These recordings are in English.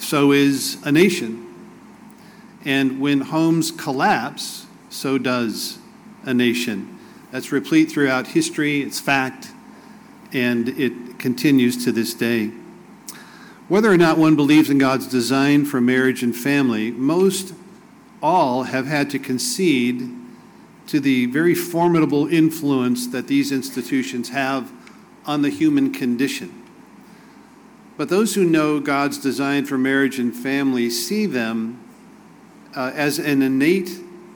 so is a nation. And when homes collapse, so does a nation. That's replete throughout history, it's fact, and it continues to this day. Whether or not one believes in God's design for marriage and family, most all have had to concede to the very formidable influence that these institutions have on the human condition. But those who know God's design for marriage and family see them as an innate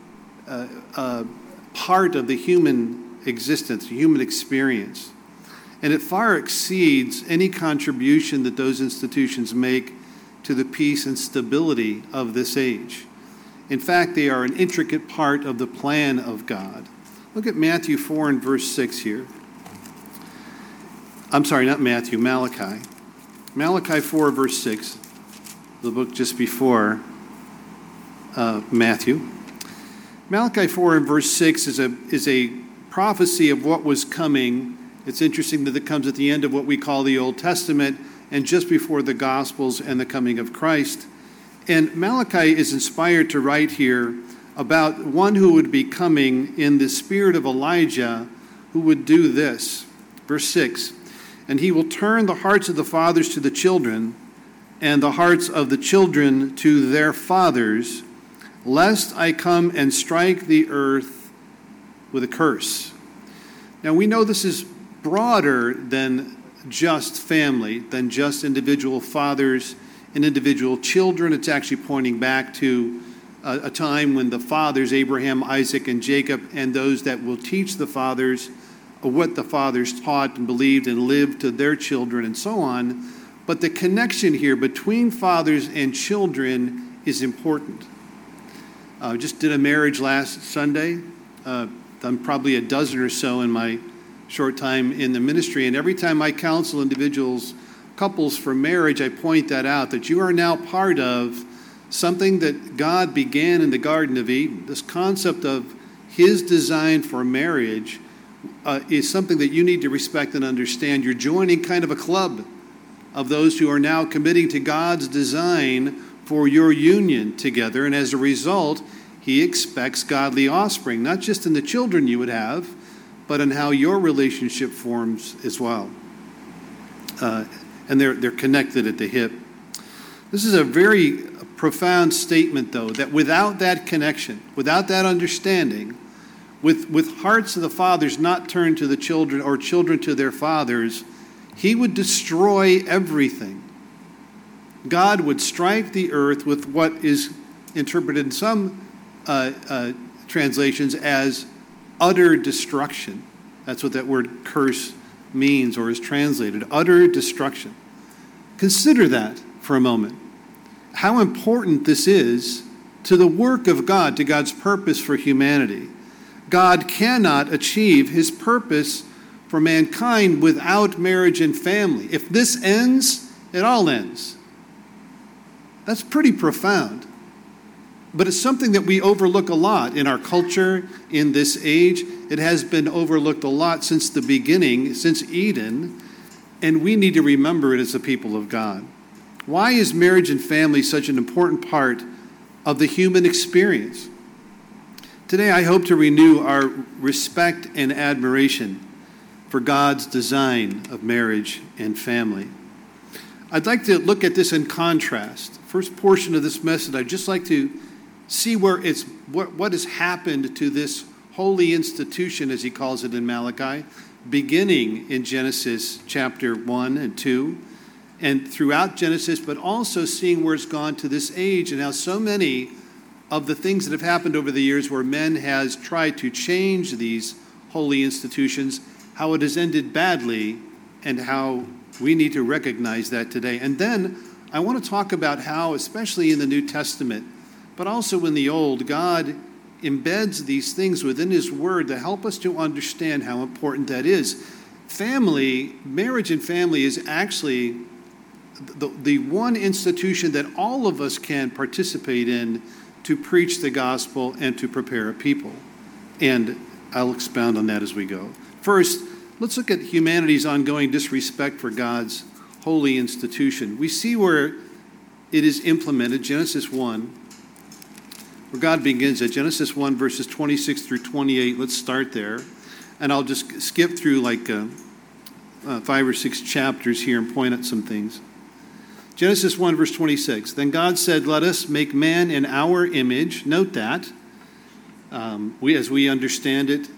part of the human existence, the human experience. And it far exceeds any contribution that those institutions make to the peace and stability of this age. In fact, they are an intricate part of the plan of God. Look at Matthew 4 and verse 6 here. I'm sorry, not Matthew, Malachi. Malachi 4, verse 6, the book just before Matthew. Malachi 4 and verse 6 is a prophecy of what was coming. It's interesting that it comes at the end of what we call the Old Testament and just before the Gospels and the coming of Christ. And Malachi is inspired to write here about one who would be coming in the spirit of Elijah, who would do this. Verse 6, and he will turn the hearts of the fathers to the children, and the hearts of the children to their fathers, lest I come and strike the earth with a curse. Now we know this is broader than just family, than just individual fathers and individual children. It's actually pointing back to a time when the fathers, Abraham, Isaac, and Jacob, and those that will teach the fathers what the fathers taught and believed and lived to their children and so on. But the connection here between fathers and children is important. Just did a marriage last Sunday. Done probably a dozen or so in my short time in the ministry. And every time I counsel couples for marriage, I point that out, that you are now part of something that God began in the Garden of Eden. This concept of his design for marriage is something that you need to respect and understand. You're joining kind of a club of those who are now committing to God's design for your union together. And as a result, he expects godly offspring, not just in the children you would have, but in how your relationship forms as well. And they're connected at the hip. This is a very profound statement, though, that without that connection, without that understanding, with hearts of the fathers not turned to the children or children to their fathers, he would destroy everything. God would strike the earth with what is interpreted in some translations as utter destruction. That's what that word curse means or is translated, utter destruction. Consider that for a moment. How important this is to the work of God, to God's purpose for humanity. God cannot achieve his purpose for mankind without marriage and family. If this ends, it all ends. That's pretty profound. But it's something that we overlook a lot in our culture, in this age. It has been overlooked a lot since the beginning, since Eden, and we need to remember it as the people of God. Why is marriage and family such an important part of the human experience? Today, I hope to renew our respect and admiration for God's design of marriage and family. I'd like to look at this in contrast. First portion of this message, I'd just like to see where what has happened to this holy institution, as he calls it in Malachi, beginning in Genesis chapter 1 and 2, and throughout Genesis, but also seeing where it's gone to this age and how so many of the things that have happened over the years where men has tried to change these holy institutions, how it has ended badly, and how we need to recognize that today. And then I want to talk about how, especially in the New Testament, but also in the Old, God embeds these things within his word to help us to understand how important that is. Family, marriage and family is actually the one institution that all of us can participate in to preach the gospel and to prepare a people. And I'll expound on that as we go. First, let's look at humanity's ongoing disrespect for God's holy institution. We see where it is implemented. Genesis 1, where God begins at Genesis 1, verses 26 through 28. Let's start there. And I'll just skip through like 5 or 6 chapters here and point at some things. Genesis 1, verse 26. Then God said, let us make man in our image. Note that. As we understand it,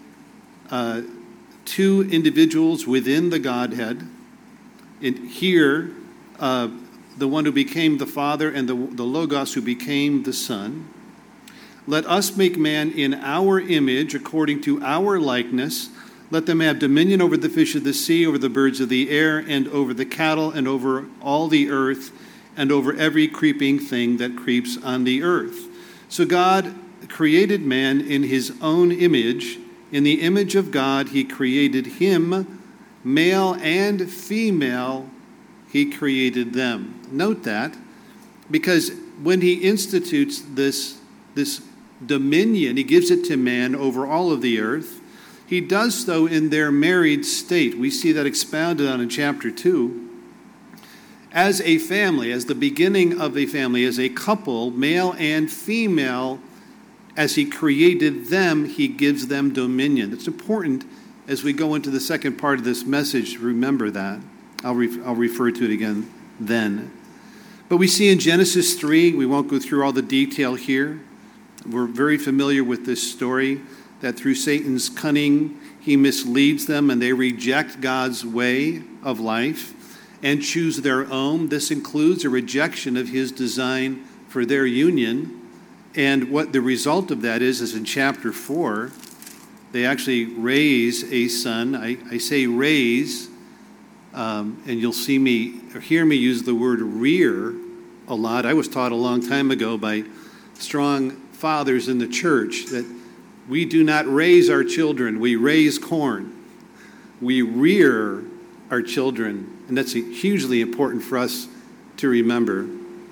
2 individuals within the Godhead. Here, the one who became the Father and the Logos who became the Son. Let us make man in our image, according to our likeness. Let them have dominion over the fish of the sea, over the birds of the air, and over the cattle, and over all the earth, and over every creeping thing that creeps on the earth. So God created man in his own image. In the image of God, he created him, male and female, he created them. Note that, because when he institutes this dominion, he gives it to man over all of the earth. He does so in their married state. We see that expounded on in chapter 2. As a family, as the beginning of a family, as a couple, male and female, as he created them, he gives them dominion. It's important as we go into the second part of this message, remember that. I'll refer to it again then. But we see in Genesis 3, we won't go through all the detail here. We're very familiar with this story, that through Satan's cunning, he misleads them and they reject God's way of life and choose their own. This includes a rejection of his design for their union. And what the result of that is in chapter 4, they actually raise a son. I say raise, and you'll see me or hear me use the word rear a lot. I was taught a long time ago by strong fathers in the church that we do not raise our children, we raise corn. We rear our children, and that's hugely important for us to remember.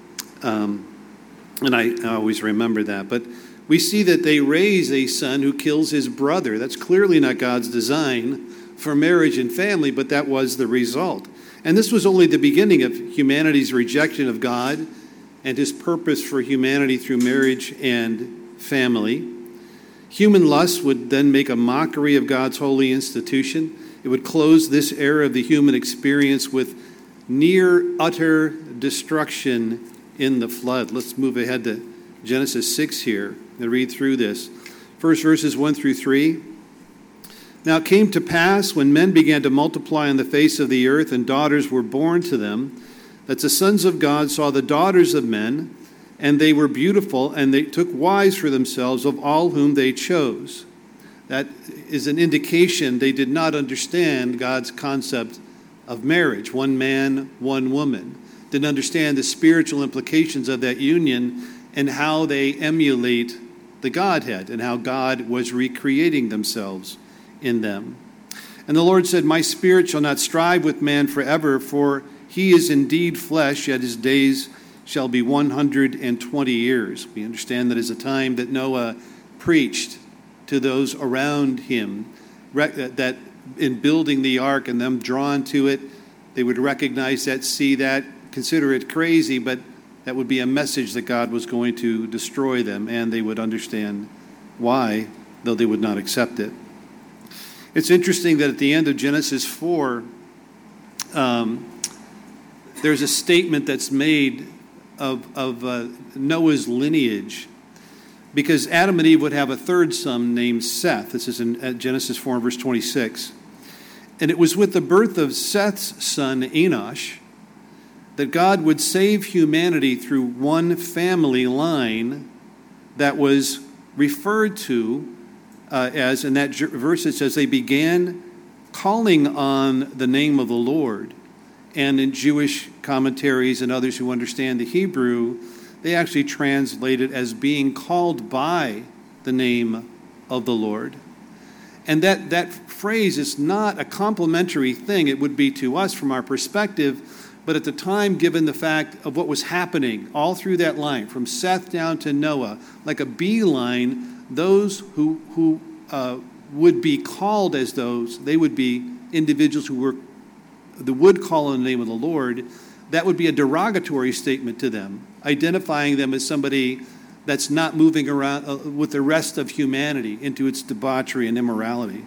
And I always remember that. But we see that they raise a son who kills his brother. That's clearly not God's design for marriage and family, but that was the result. And this was only the beginning of humanity's rejection of God and his purpose for humanity through marriage and family. Human lust would then make a mockery of God's holy institution. It would close this era of the human experience with near utter destruction in the flood. Let's move ahead to Genesis 6 here and read through this. First verses 1 through 3. Now it came to pass, when men began to multiply on the face of the earth, and daughters were born to them, that the sons of God saw the daughters of men, and they were beautiful, and they took wives for themselves of all whom they chose. That is an indication they did not understand God's concept of marriage. One man, one woman. Didn't understand the spiritual implications of that union and how they emulate the Godhead and how God was recreating themselves in them. And the Lord said, my spirit shall not strive with man forever, for he is indeed flesh, yet his days shall be 120 years. We understand that is a time that Noah preached to those around him, that in building the ark and them drawn to it, they would recognize that, see that, consider it crazy, but that would be a message that God was going to destroy them, and they would understand why, though they would not accept it. It's interesting that at the end of Genesis 4, there's a statement that's made of Noah's lineage, because Adam and Eve would have a third son named Seth. This is in Genesis 4, verse 26. And it was with the birth of Seth's son, Enosh, that God would save humanity through one family line that was referred to as, in that verse it says, they began calling on the name of the Lord. And in Jewish commentaries and others who understand the Hebrew, they actually translate it as being called by the name of the Lord. And that phrase is not a complimentary thing. It would be to us from our perspective, but at the time, given the fact of what was happening all through that line, from Seth down to Noah, like a beeline, those who would be called as those, they would be individuals who would call on the name of the Lord. that would be a derogatory statement to them, identifying them as somebody that's not moving around with the rest of humanity into its debauchery and immorality.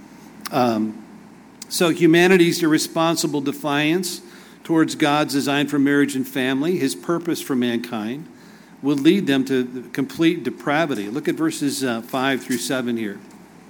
So humanity's irresponsible defiance towards God's design for marriage and family, his purpose for mankind, will lead them to complete depravity. Look at verses 5 through 7 here.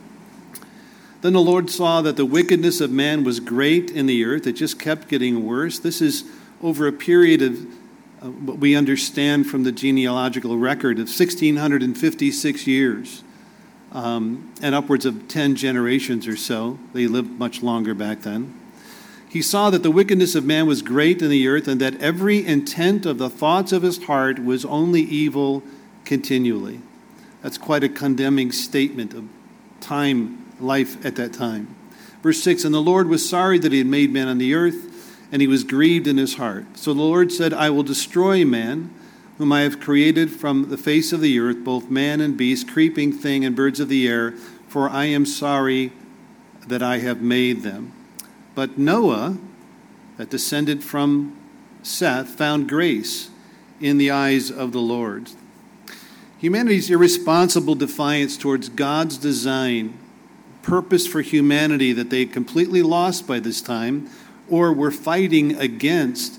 Then the Lord saw that the wickedness of man was great in the earth. It just kept getting worse. This is over a period of what we understand from the genealogical record of 1,656 years and upwards of 10 generations or so. They lived much longer back then. He saw that the wickedness of man was great in the earth, and that every intent of the thoughts of his heart was only evil continually. That's quite a condemning statement of life at that time. Verse 6, and the Lord was sorry that he had made man on the earth, and he was grieved in his heart. So the Lord said, I will destroy man, whom I have created from the face of the earth, both man and beast, creeping thing and birds of the air, for I am sorry that I have made them. But Noah, that descended from Seth, found grace in the eyes of the Lord. Humanity's irresponsible defiance towards God's design, purpose for humanity that they completely lost by this time, or were fighting against,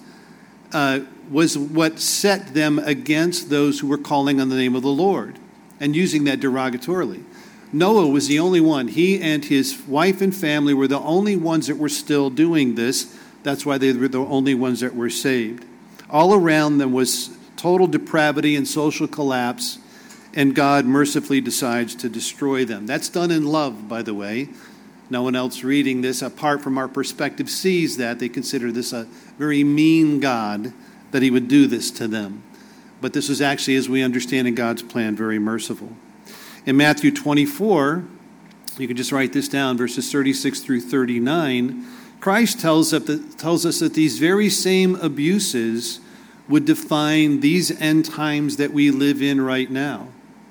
was what set them against those who were calling on the name of the Lord and using that derogatorily. Noah was the only one. He and his wife and family were the only ones that were still doing this. That's why they were the only ones that were saved. All around them was total depravity and social collapse, and God mercifully decides to destroy them. That's done in love, by the way. No one else reading this, apart from our perspective, sees that. They consider this a very mean God, that he would do this to them. But this was actually, as we understand in God's plan, very merciful. In Matthew 24, you can just write this down, verses 36 through 39, Christ tells us that these very same abuses would define these end times that we live in right now.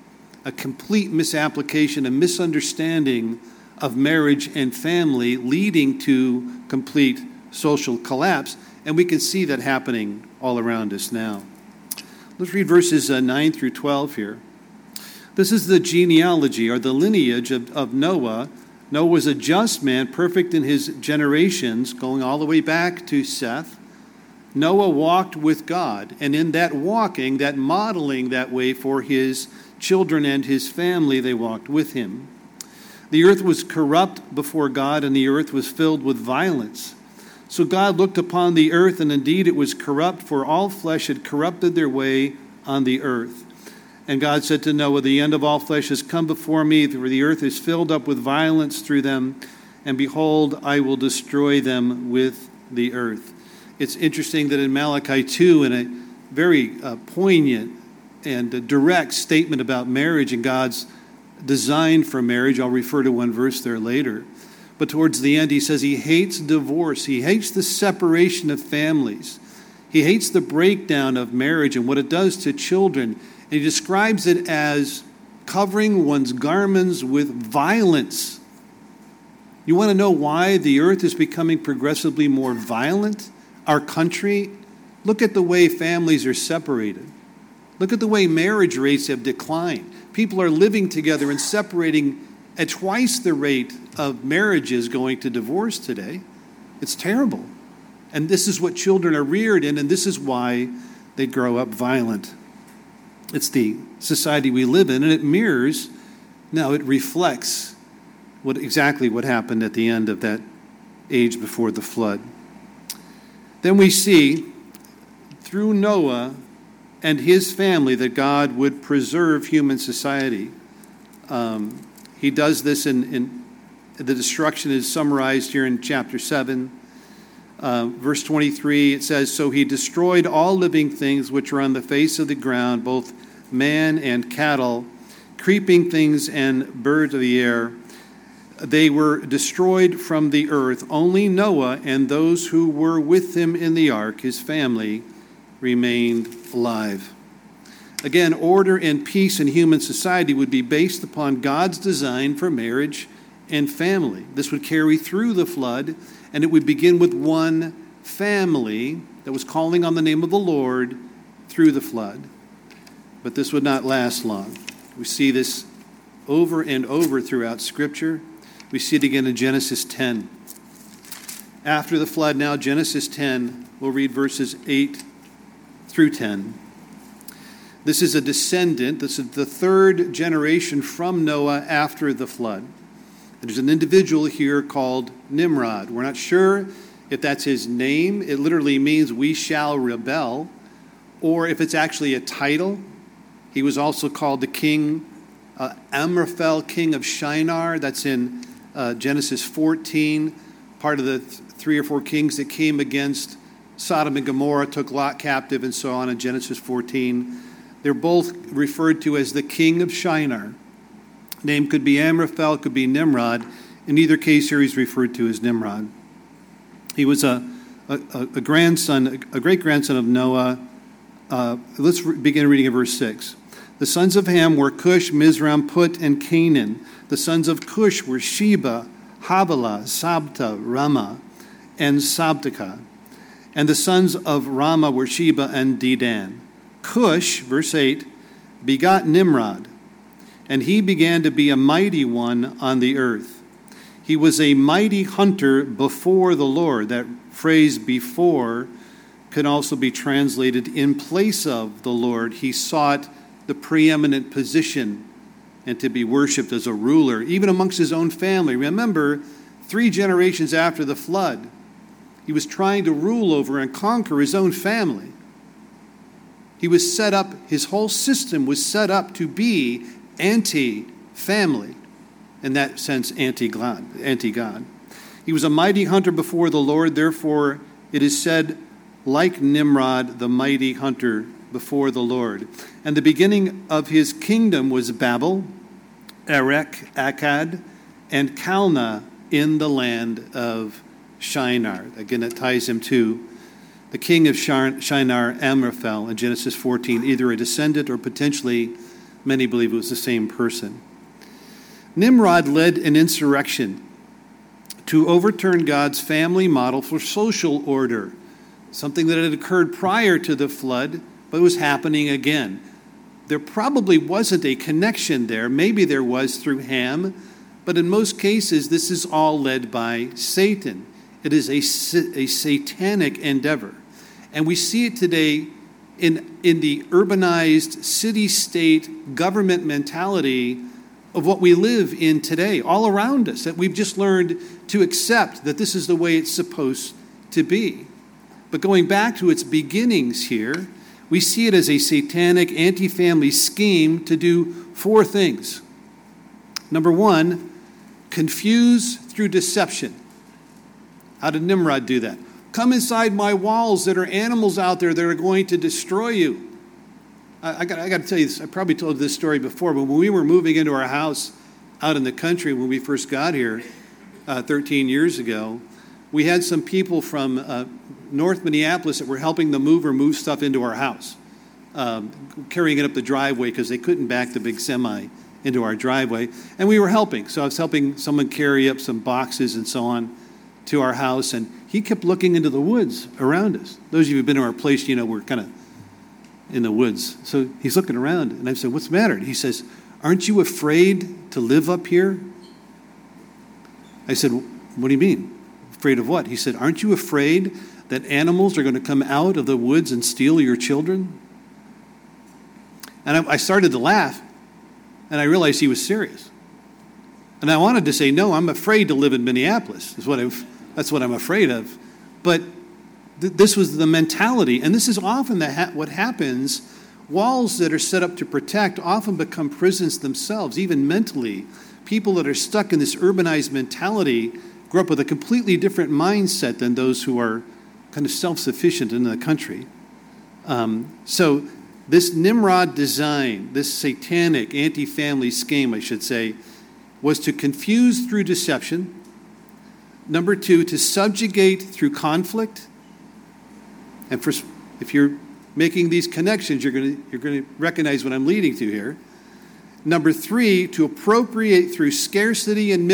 A complete misapplication, a misunderstanding of marriage and family leading to complete social collapse. And we can see that happening all around us now. Let's read verses 9 through 12 here. This is the genealogy or the lineage of Noah. Noah was a just man, perfect in his generations, going all the way back to Seth. Noah walked with God, and in that walking, that modeling that way for his children and his family, they walked with him. The earth was corrupt before God, and the earth was filled with violence. So God looked upon the earth, and indeed it was corrupt, for all flesh had corrupted their way on the earth. And God said to Noah, the end of all flesh has come before me, for the earth is filled up with violence through them, and behold, I will destroy them with the earth. It's interesting that in Malachi 2, in a very poignant and direct statement about marriage and God's design for marriage, I'll refer to one verse there later, but towards the end he says he hates divorce, he hates the separation of families, he hates the breakdown of marriage and what it does to children. And he describes it as covering one's garments with violence. You want to know why the earth is becoming progressively more violent? Our country, look at the way families are separated. Look at the way marriage rates have declined. People are living together and separating at twice the rate of marriages going to divorce today. It's terrible. And this is what children are reared in, and this is why they grow up violent. It's the society we live in, and it mirrors, now it reflects exactly what happened at the end of that age before the flood. Then we see, through Noah and his family, that God would preserve human society. He does this in the destruction is summarized here in chapter 7. Verse 23, it says, so he destroyed all living things which are on the face of the ground, both man and cattle, creeping things and birds of the air. They were destroyed from the earth. Only Noah and those who were with him in the ark, his family, remained alive. Again, order and peace in human society would be based upon God's design for marriage and family. This would carry through the flood, and it would begin with one family that was calling on the name of the Lord through the flood. But this would not last long. We see this over and over throughout Scripture. We see it again in Genesis 10. After the flood, now Genesis 10, we'll read verses 8 through 10. This is a descendant. This is the third generation from Noah after the flood. There's an individual here called Nimrod. We're not sure if that's his name. It literally means we shall rebel, or if it's actually a title. He was also called the king, Amraphel, king of Shinar. That's in Genesis 14, part of the 3 or 4 kings that came against Sodom and Gomorrah, took Lot captive, and so on in Genesis 14. They're both referred to as the king of Shinar. Name could be Amraphel, could be Nimrod. In either case here, he's referred to as Nimrod. He was a grandson, a great-grandson of Noah. Let's begin reading at verse 6. The sons of Ham were Cush, Mizraim, Put, and Canaan. The sons of Cush were Sheba, Havilah, Sabta, Rama, and Sabteka. And the sons of Rama were Sheba and Dedan. Cush, verse 8, begot Nimrod, and he began to be a mighty one on the earth. He was a mighty hunter before the Lord. That phrase before can also be translated in place of the Lord. He sought the preeminent position and to be worshipped as a ruler, even amongst his own family. Remember, 3 generations after the flood, he was trying to rule over and conquer his own family. He was set up, his whole system was set up to be anti-family, in that sense, anti-God. He was a mighty hunter before the Lord, therefore it is said, like Nimrod, the mighty hunter before the Lord. And the beginning of his kingdom was Babel, Erech, Akkad, and Calneh in the land of Shinar. Again, it ties him to the king of Shinar, Amraphel, in Genesis 14, either a descendant or potentially, many believe it was the same person. Nimrod led an insurrection to overturn God's family model for social order, something that had occurred prior to the flood, but was happening again. There probably wasn't a connection there. Maybe there was through Ham, but in most cases, this is all led by Satan. It is a satanic endeavor. And we see it today in the urbanized city-state government mentality of what we live in today, all around us, that we've just learned to accept that this is the way it's supposed to be. But going back to its beginnings here, we see it as a satanic anti-family scheme to do 4 things. Number 1, confuse through deception. How did Nimrod do that? Come inside my walls. There are animals out there that are going to destroy you. I got to tell you this. I probably told this story before, but when we were moving into our house out in the country when we first got here 13 years ago, we had some people from North Minneapolis that were helping the mover move stuff into our house, carrying it up the driveway because they couldn't back the big semi into our driveway. And we were helping. So I was helping someone carry up some boxes and so on to our house, and he kept looking into the woods around us. Those of you who've been to our place, you know we're kind of in the woods. So he's looking around, and I said, "What's the matter?" And he says, "Aren't you afraid to live up here?" I said, "What do you mean? Afraid of what?" He said, "Aren't you afraid that animals are going to come out of the woods and steal your children?" And I started to laugh, and I realized he was serious. And I wanted to say, "No, I'm afraid to live in Minneapolis." That's what I'm afraid of. But this was the mentality, and this is often what happens. Walls that are set up to protect often become prisons themselves, even mentally. People that are stuck in this urbanized mentality grow up with a completely different mindset than those who are kind of self-sufficient in the country. So this Nimrod design, this satanic anti-family scheme, I should say, was to confuse through deception. Number 2, to subjugate through conflict. And if you're making these connections, you're going to recognize what I'm leading to here. Number 3, to appropriate through scarcity and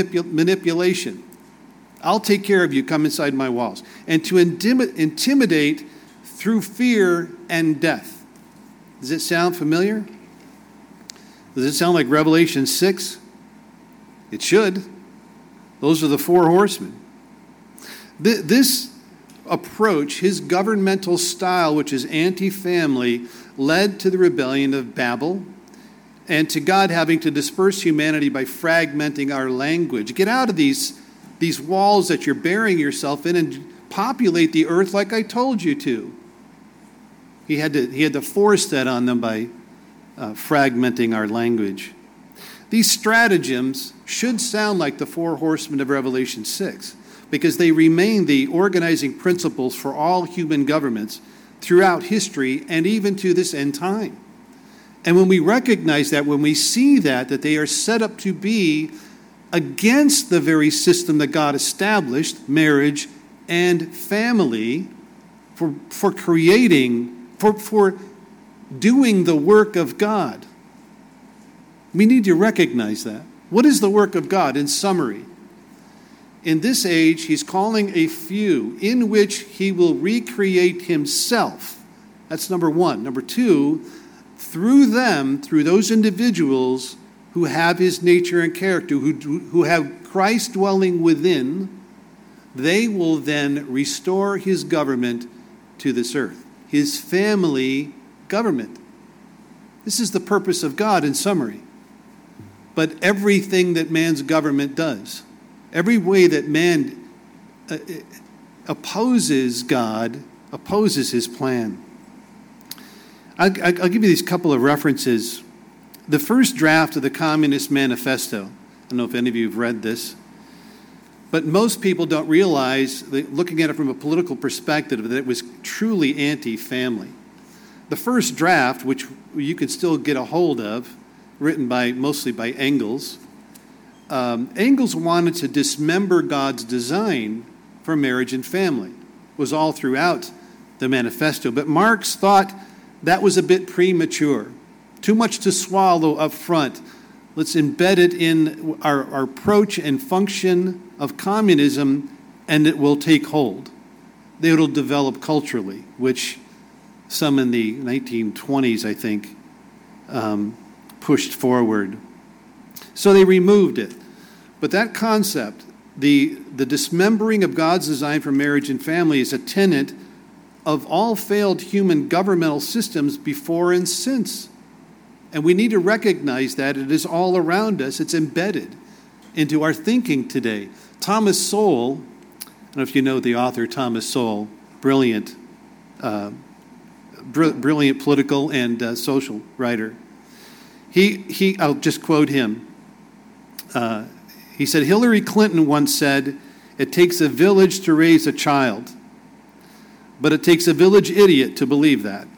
manipulation. I'll take care of you, come inside my walls. And to intimidate through fear and death. Does it sound familiar? Does it sound like Revelation 6? It should. Those are the four horsemen. This approach, his governmental style, which is anti-family, led to the rebellion of Babel and to God having to disperse humanity by fragmenting our language. Get out of these walls that you're burying yourself in and populate the earth like I told you to. He had to force that on them by fragmenting our language. These stratagems should sound like the four horsemen of Revelation 6 because they remain the organizing principles for all human governments throughout history and even to this end time. And when we recognize that, when we see that they are set up to be against the very system that God established, marriage and family, for creating, for doing the work of God. We need to recognize that. What is the work of God in summary? In this age, he's calling a few in which he will recreate himself. That's number one. Number two, through them, through those individuals who have his nature and character, who have Christ dwelling within, they will then restore his government to this earth, his family government. This is the purpose of God in summary. But everything that man's government does, every way that man opposes God, opposes his plan. I'll give you these couple of references. The first draft of the Communist Manifesto, I don't know if any of you have read this, but most people don't realize, looking at it from a political perspective, that it was truly anti-family. The first draft, which you can still get a hold of, written mostly by Engels, Engels wanted to dismember God's design for marriage and family. It was all throughout the manifesto. But Marx thought that was a bit premature. Too much to swallow up front. Let's embed it in our approach and function of communism, and it will take hold. It will develop culturally, which some in the 1920s, I think, pushed forward. So they removed it. But that concept, the dismembering of God's design for marriage and family, is a tenet of all failed human governmental systems before and since. And we need to recognize that it is all around us. It's embedded into our thinking today. Thomas Sowell, I don't know if you know the author Thomas Sowell, brilliant political and social writer. I'll just quote him. He said, Hillary Clinton once said, "It takes a village to raise a child, but it takes a village idiot to believe that."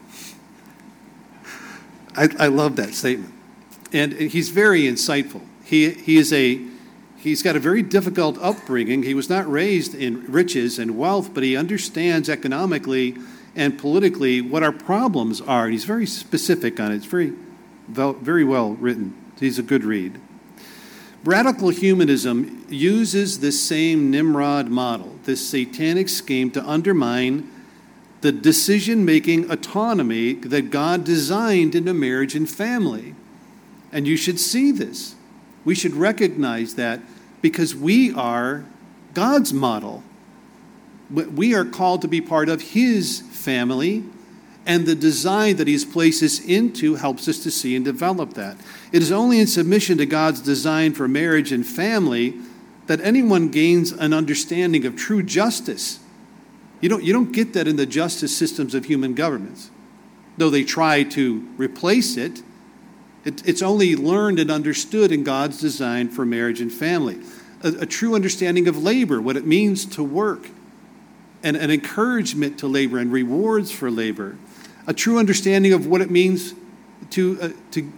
I love that statement. And he's very insightful. He's got a very difficult upbringing. He was not raised in riches and wealth, but he understands economically and politically what our problems are. And he's very specific on it. It's very well written. He's a good read. Radical humanism uses this same Nimrod model, this satanic scheme, to undermine the decision-making autonomy that God designed into marriage and family. And you should see this. We should recognize that because we are God's model. We are called to be part of his family, and the design that he's placed us into helps us to see and develop that. It is only in submission to God's design for marriage and family that anyone gains an understanding of true justice. You don't get that in the justice systems of human governments. Though they try to replace it, it's only learned and understood in God's design for marriage and family. A true understanding of labor, what it means to work, and an encouragement to labor and rewards for labor. A true understanding of what it means to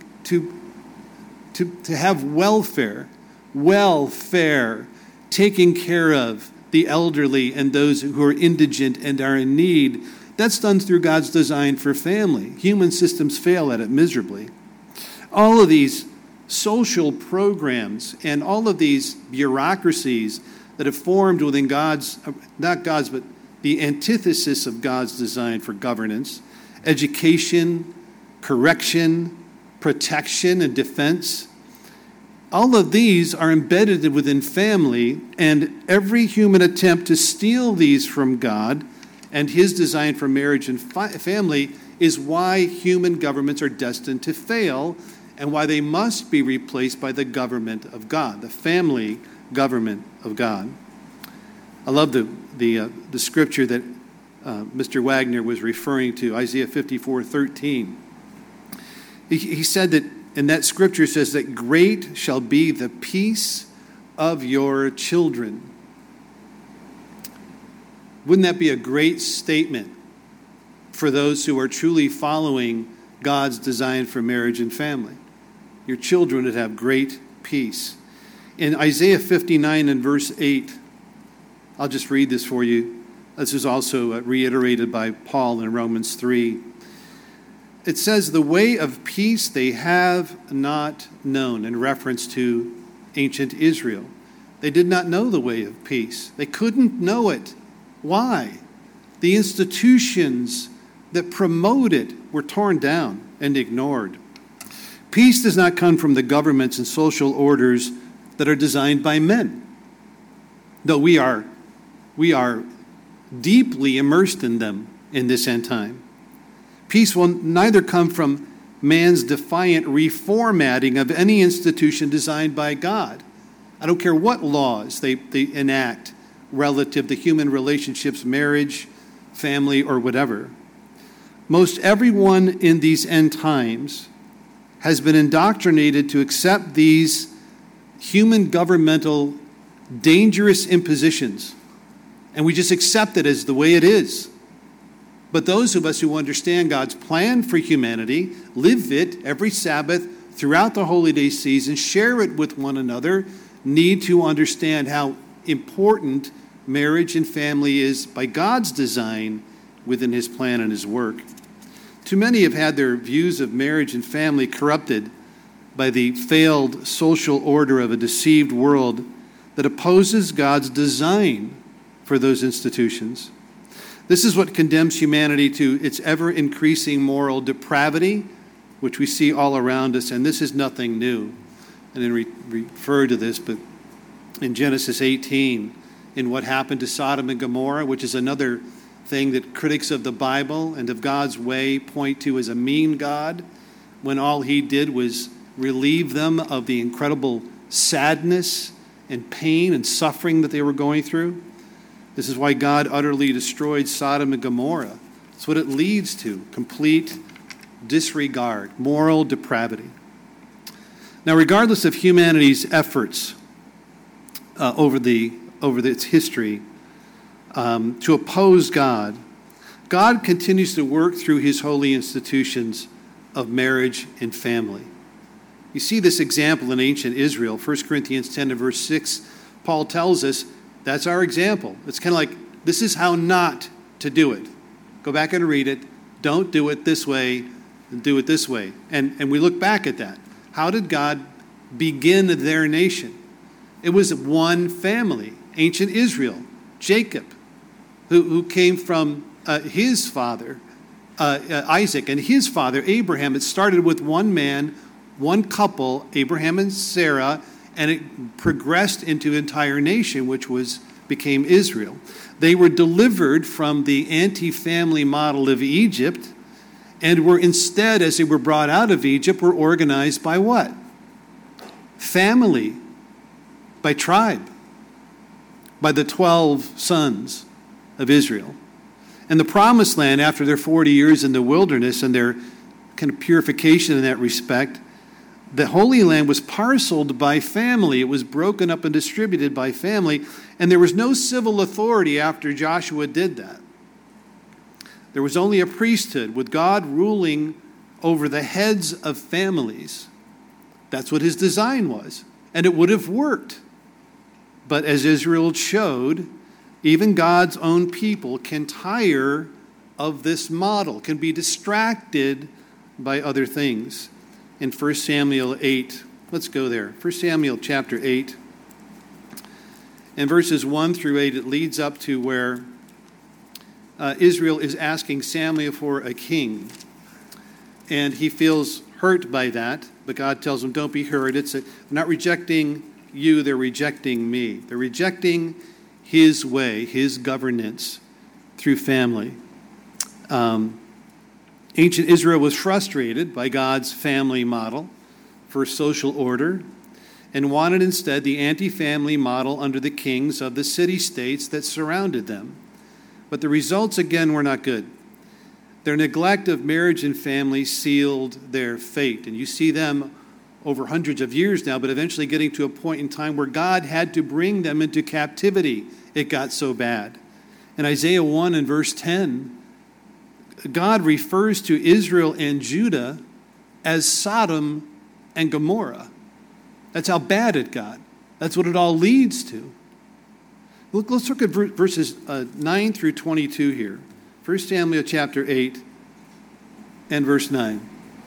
have welfare, taking care of the elderly and those who are indigent and are in need. That's done through God's design for family. Human systems fail at it miserably. All of these social programs and all of these bureaucracies that have formed within the antithesis of God's design for governance, education, correction, protection, and defense. All of these are embedded within family, and every human attempt to steal these from God and his design for marriage and family is why human governments are destined to fail and why they must be replaced by the government of God, the family government of God. I love the scripture that Mr. Wagner was referring to, Isaiah 54:13. He said that, and that scripture says that great shall be the peace of your children. Wouldn't that be a great statement for those who are truly following God's design for marriage and family? Your children would have great peace. In Isaiah 59 and verse 8, I'll just read this for you. This is also reiterated by Paul in Romans 3. It says, the way of peace they have not known, in reference to ancient Israel. They did not know the way of peace. They couldn't know it. Why? The institutions that promote it were torn down and ignored. Peace does not come from the governments and social orders that are designed by men. Though we are deeply immersed in them in this end time. Peace will neither come from man's defiant reformatting of any institution designed by God. I don't care what laws they enact relative to human relationships, marriage, family, or whatever. Most everyone in these end times has been indoctrinated to accept these human governmental dangerous impositions. And we just accept it as the way it is. But those of us who understand God's plan for humanity, live it every Sabbath throughout the holy day season, share it with one another, need to understand how important marriage and family is by God's design within his plan and his work. Too many have had their views of marriage and family corrupted by the failed social order of a deceived world that opposes God's design for those institutions. This is what condemns humanity to its ever-increasing moral depravity, which we see all around us, and this is nothing new. And then refer to this, but in Genesis 18, in what happened to Sodom and Gomorrah, which is another thing that critics of the Bible and of God's way point to as a mean God, when all he did was relieve them of the incredible sadness and pain and suffering that they were going through. This is why God utterly destroyed Sodom and Gomorrah. It's what it leads to, complete disregard, moral depravity. Now, regardless of humanity's efforts over its history to oppose God, God continues to work through his holy institutions of marriage and family. You see this example in ancient Israel. 1 Corinthians 10 and verse 6, Paul tells us that's our example. It's kind of like, this is how not to do it. Go back and read it. Don't do it this way, and do it this way. And we look back at that. How did God begin their nation? It was one family, ancient Israel, Jacob, who came from his father, Isaac, and his father, Abraham. It started with one man, one couple, Abraham and Sarah, and it progressed into an entire nation, which became Israel. They were delivered from the anti-family model of Egypt, and were instead, as they were brought out of Egypt, were organized by what? Family, by tribe, by the 12 sons of Israel. And the promised land, after their 40 years in the wilderness and their kind of purification in that respect, the Holy Land was parceled by family. It was broken up and distributed by family, and there was no civil authority after Joshua did that. There was only a priesthood with God ruling over the heads of families. That's what his design was, and it would have worked. But as Israel showed, even God's own people can tire of this model, can be distracted by other things. In 1 Samuel 8, let's go there. 1 Samuel chapter 8. In verses 1 through 8, it leads up to where Israel is asking Samuel for a king. And he feels hurt by that, but God tells him, don't be hurt. They're not rejecting you, they're rejecting me. They're rejecting his way, his governance through family. Ancient Israel was frustrated by God's family model for social order and wanted instead the anti-family model under the kings of the city-states that surrounded them. But the results, again, were not good. Their neglect of marriage and family sealed their fate. And you see them over hundreds of years now, but eventually getting to a point in time where God had to bring them into captivity. It got so bad. In Isaiah 1 and verse 10, God refers to Israel and Judah as Sodom and Gomorrah. That's how bad it got. That's what it all leads to. Let's look at verses 9 through 22 here. 1 Samuel chapter 8 and verse 9.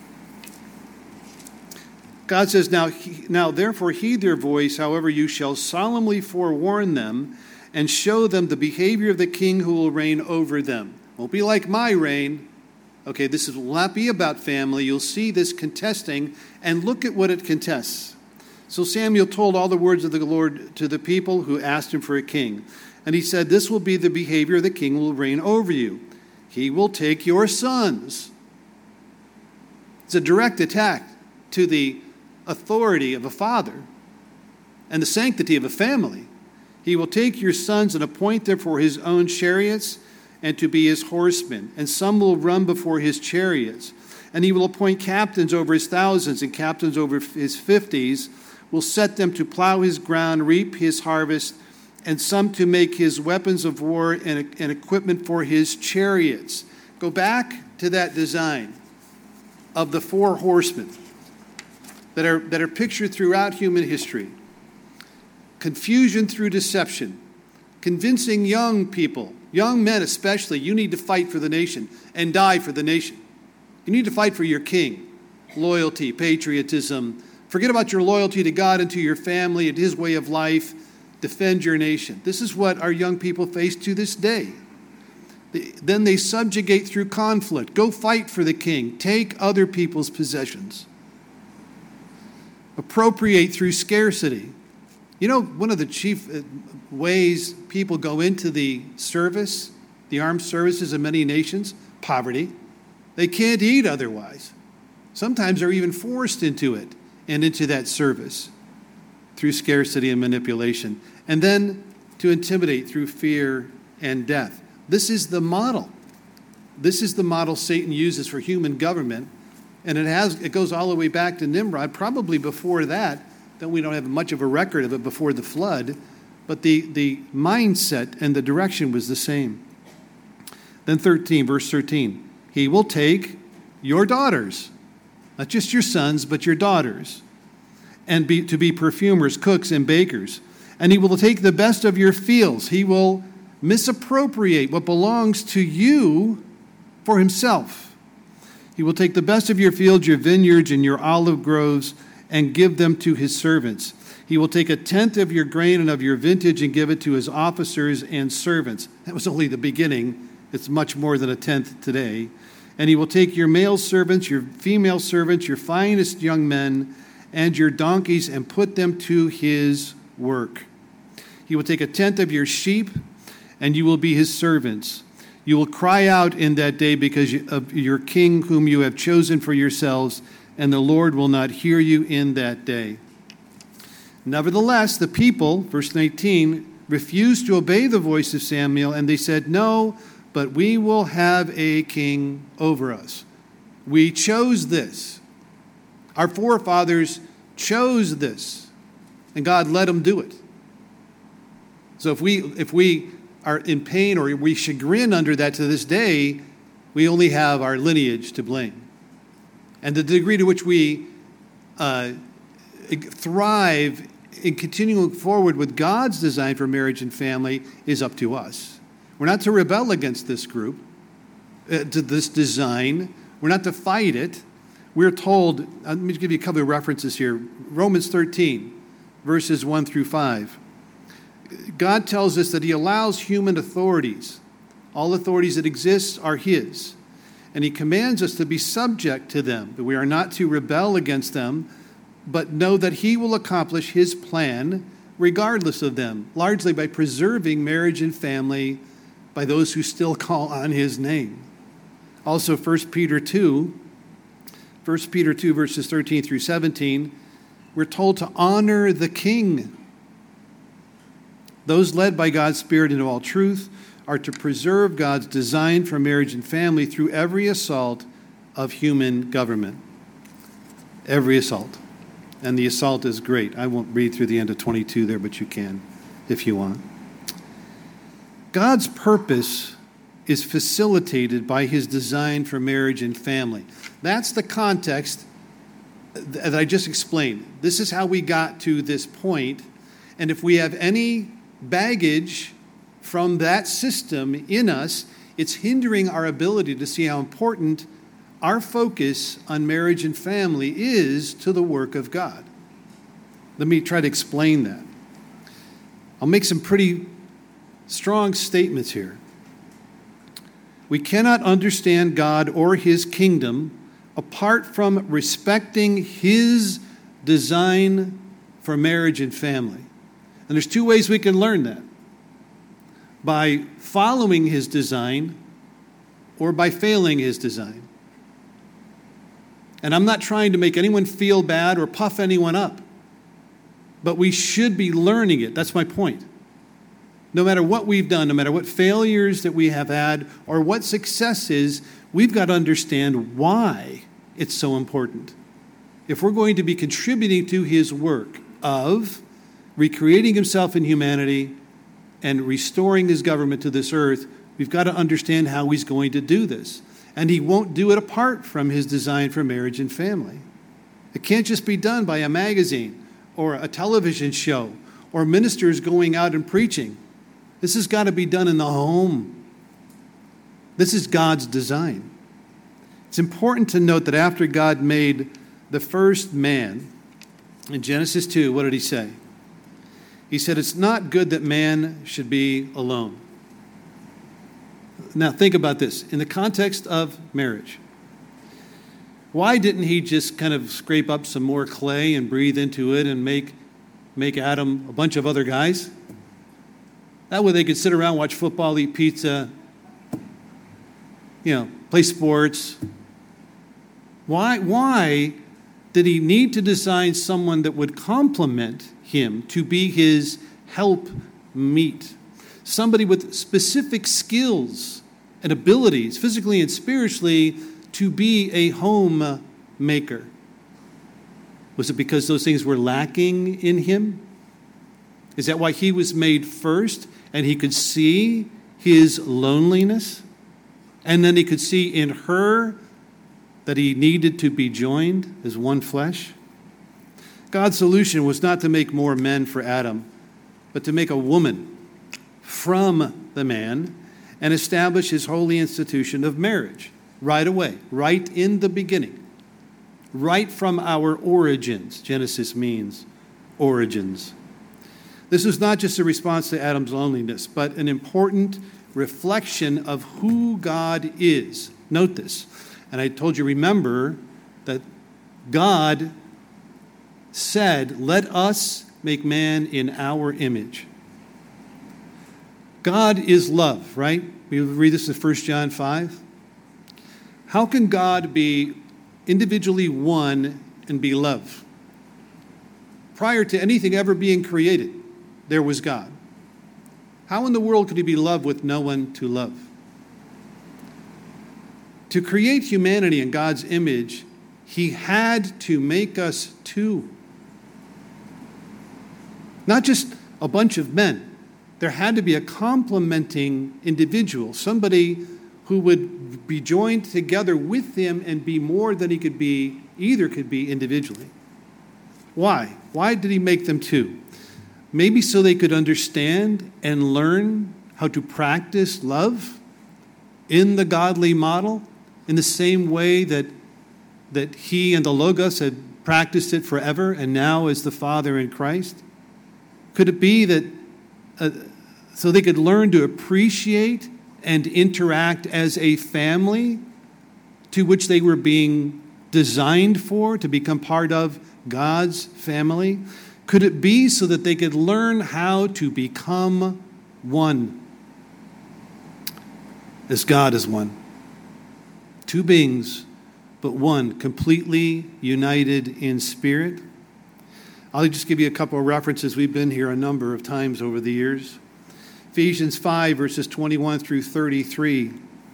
God says, Now therefore heed their voice, however you shall solemnly forewarn them and show them the behavior of the king who will reign over them. Won't be like my reign. Okay, this will not be about family. You'll see this contesting, and look at what it contests. So Samuel told all the words of the Lord to the people who asked him for a king. And he said, this will be the behavior of the king who will reign over you. He will take your sons. It's a direct attack to the authority of a father and the sanctity of a family. He will take your sons and appoint them for his own chariots and to be his horsemen, and some will run before his chariots. And he will appoint captains over his thousands and captains over his 50s, will set them to plow his ground, reap his harvest, and some to make his weapons of war and equipment for his chariots. Go back to that design of the 4 horsemen that are pictured throughout human history. Confusion through deception, convincing young people, young men especially, you need to fight for the nation and die for the nation. You need to fight for your king. Loyalty, patriotism. Forget about your loyalty to God and to your family and his way of life. Defend your nation. This is what our young people face to this day. Then they subjugate through conflict. Go fight for the king. Take other people's possessions. Appropriate through scarcity. You know, one of the chief ways people go into the service, the armed services of many nations, poverty. They can't eat otherwise. Sometimes they're even forced into it and into that service through scarcity and manipulation. And then to intimidate through fear and death. This is the model. This is the model Satan uses for human government. And it goes all the way back to Nimrod, probably before that. Then we don't have much of a record of it before the flood. But the mindset and the direction was the same. Then verse 13. He will take your daughters, not just your sons, but your daughters, and to be perfumers, cooks, and bakers. And he will take the best of your fields. He will misappropriate what belongs to you for himself. He will take the best of your fields, your vineyards, and your olive groves, and give them to his servants. He will take 1/10 of your grain and of your vintage and give it to his officers and servants. That was only the beginning. It's much more than 1/10 today. And he will take your male servants, your female servants, your finest young men, and your donkeys, and put them to his work. He will take 1/10 of your sheep, and you will be his servants. You will cry out in that day because of your king whom you have chosen for yourselves, and the Lord will not hear you in that day. Nevertheless, the people, verse 19, refused to obey the voice of Samuel, and they said, no, but we will have a king over us. We chose this. Our forefathers chose this, and God let them do it. So if we are in pain or we chagrin under that to this day, we only have our lineage to blame. And the degree to which we thrive in continuing forward with God's design for marriage and family is up to us. We're not to rebel against this group, to this design. We're not to fight it. We're told, let me give you a couple of references here. Romans 13, verses 1 through 5. God tells us that he allows human authorities All authorities that exist are his. And he commands us to be subject to them, that we are not to rebel against them, but know that he will accomplish his plan regardless of them, largely by preserving marriage and family by those who still call on his name. Also, 1 Peter 2, verses 13 through 17, we're told to honor the king. Those led by God's Spirit into all truth are to preserve God's design for marriage and family through every assault of human government. Every assault. And the assault is great. I won't read through the end of 22 there, but you can if you want. God's purpose is facilitated by his design for marriage and family. That's the context that I just explained. This is how we got to this point. And if we have any baggage from that system in us, it's hindering our ability to see how important our focus on marriage and family is to the work of God. Let me try to explain that. I'll make some pretty strong statements here. We cannot understand God or his kingdom apart from respecting his design for marriage and family. And there's two ways we can learn that. By following his design or by failing his design. And I'm not trying to make anyone feel bad or puff anyone up. But we should be learning it. That's my point. No matter what we've done, no matter what failures that we have had or what successes, we've got to understand why it's so important. If we're going to be contributing to his work of recreating himself in humanity and restoring his government to this earth, we've got to understand how he's going to do this. And he won't do it apart from his design for marriage and family. It can't just be done by a magazine or a television show or ministers going out and preaching. This has got to be done in the home. This is God's design. It's important to note that after God made the first man, in Genesis 2, what did he say? He said, it's not good that man should be alone. Now think about this. In the context of marriage, why didn't he just kind of scrape up some more clay and breathe into it and make Adam a bunch of other guys? That way they could sit around, watch football, eat pizza, play sports. Why did he need to design someone that would complement him to be his help meet? Somebody with specific skills and abilities, physically and spiritually, to be a home maker. Was it because those things were lacking in him? Is that why he was made first and he could see his loneliness? And then he could see in her that he needed to be joined as one flesh? God's solution was not to make more men for Adam, but to make a woman from the man and establish his holy institution of marriage right away, right in the beginning, right from our origins. Genesis means origins. This is not just a response to Adam's loneliness, but an important reflection of who God is. Note this. And I told you, remember that God said, let us make man in our image. God is love, right? We read this in 1 John 5. How can God be individually one and be love? Prior to anything ever being created, there was God. How in the world could he be love with no one to love? To create humanity in God's image, he had to make us two. Not just a bunch of men. There had to be a complementing individual, somebody who would be joined together with him and be more than he could be, either could be individually. Why? Why did he make them two? Maybe so they could understand and learn how to practice love in the godly model, in the same way that he and the Logos had practiced it forever and now as the Father in Christ? Could it be that so they could learn to appreciate and interact as a family to which they were being designed for, to become part of God's family? Could it be so that they could learn how to become one, as God is one? Two beings, but one, completely united in spirit. I'll just give you a couple of references. We've been here a number of times over the years. Ephesians 5, verses 21 through 33.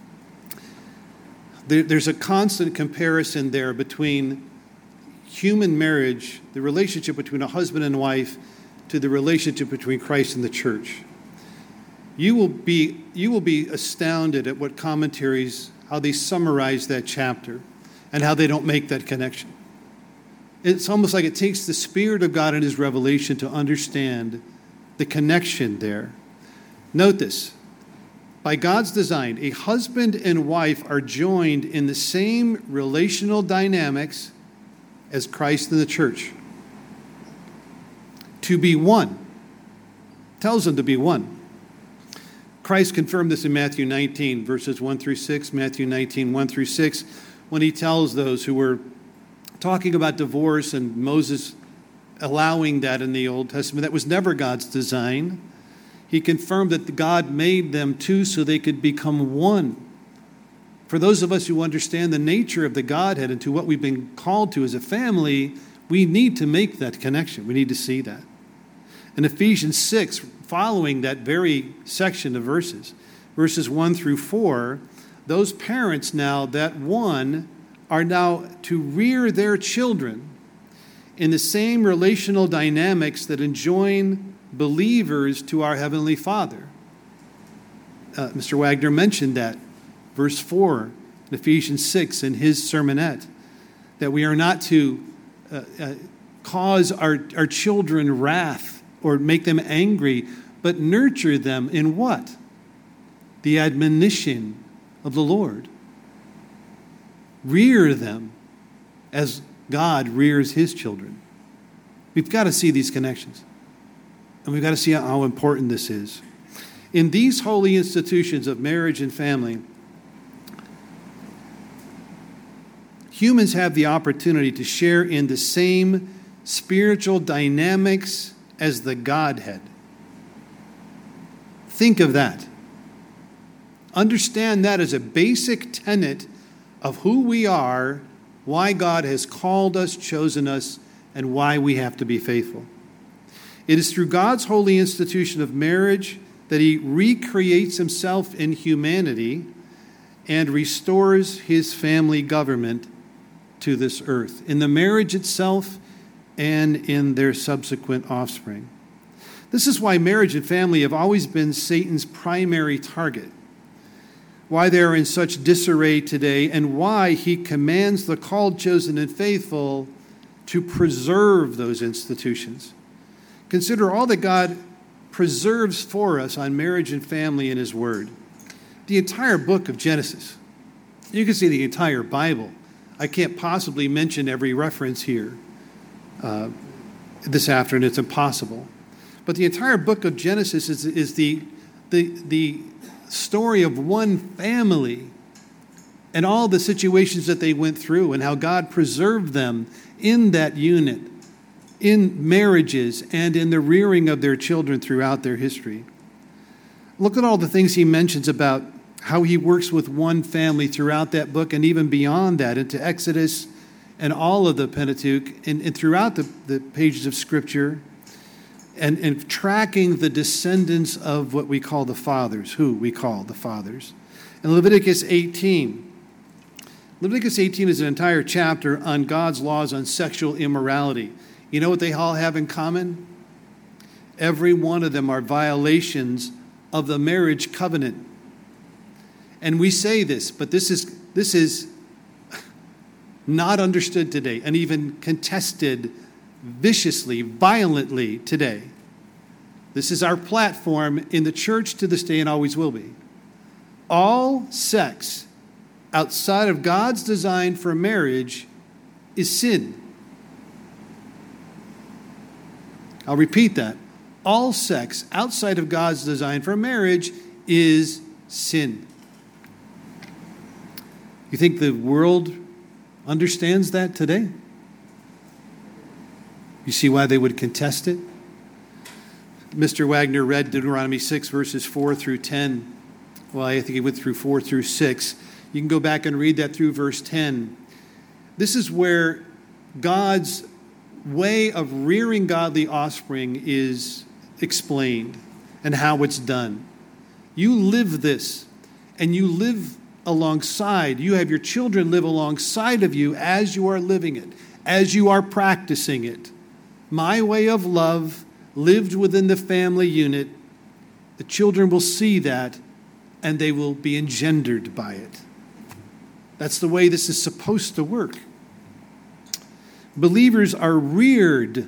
There's a constant comparison there between human marriage, the relationship between a husband and wife, to the relationship between Christ and the church. You will be astounded at what commentaries, how they summarize that chapter and how they don't make that connection. It's almost like it takes the Spirit of God and His revelation to understand the connection there. Note this. By God's design, a husband and wife are joined in the same relational dynamics as Christ and the church. To be one. Tells them to be one. Christ confirmed this in Matthew 19, verses 1 through 6, Matthew 19, 1 through 6, when He tells those who were talking about divorce and Moses allowing that in the Old Testament. That was never God's design. He confirmed that God made them two so they could become one. For those of us who understand the nature of the Godhead and to what we've been called to as a family, we need to make that connection. We need to see that. In Ephesians 6, following that very section of verses 1 through 4, those parents now, that one, are now to rear their children in the same relational dynamics that enjoin believers to our Heavenly Father. Mr. Wagner mentioned that, verse 4 in Ephesians 6 in his sermonette, that we are not to cause our children wrath or make them angry, but nurture them in what? The admonition of the Lord. Rear them as God rears His children. We've got to see these connections. And we've got to see how important this is. In these holy institutions of marriage and family, humans have the opportunity to share in the same spiritual dynamics as the Godhead. Think of that. Understand that as a basic tenet of who we are, why God has called us, chosen us, and why we have to be faithful. It is through God's holy institution of marriage that He recreates Himself in humanity and restores His family government to this earth, in the marriage itself and in their subsequent offspring. This is why marriage and family have always been Satan's primary target, why they are in such disarray today, and why he commands the called, chosen, and faithful to preserve those institutions. Consider all that God preserves for us on marriage and family in His Word. The entire book of Genesis. You can see the entire Bible. I can't possibly mention every reference here this afternoon. It's impossible. But the entire book of Genesis is the story of one family and all the situations that they went through and how God preserved them in that unit, in marriages, and in the rearing of their children throughout their history. Look at all the things He mentions about how He works with one family throughout that book and even beyond that into Exodus and all of the Pentateuch and throughout the pages of Scripture. And tracking the descendants of what we call the fathers, who we call the fathers. In Leviticus 18. Leviticus 18 is an entire chapter on God's laws on sexual immorality. You know what they all have in common? Every one of them are violations of the marriage covenant. And we say this, but this is not understood today and even contested viciously, violently today. This is our platform in the church to this day and always will be. All sex outside of God's design for marriage is sin. I'll repeat that. All sex outside of God's design for marriage is sin. You think the world understands that today? You see why they would contest it? Mr. Wagner read Deuteronomy 6, verses 4 through 10. Well, I think he went through 4 through 6. You can go back and read that through verse 10. This is where God's way of rearing godly offspring is explained and how it's done. You live this, and you live alongside. You have your children live alongside of you as you are living it, as you are practicing it. My way of love lived within the family unit. The children will see that, and they will be engendered by it. That's the way this is supposed to work. Believers are reared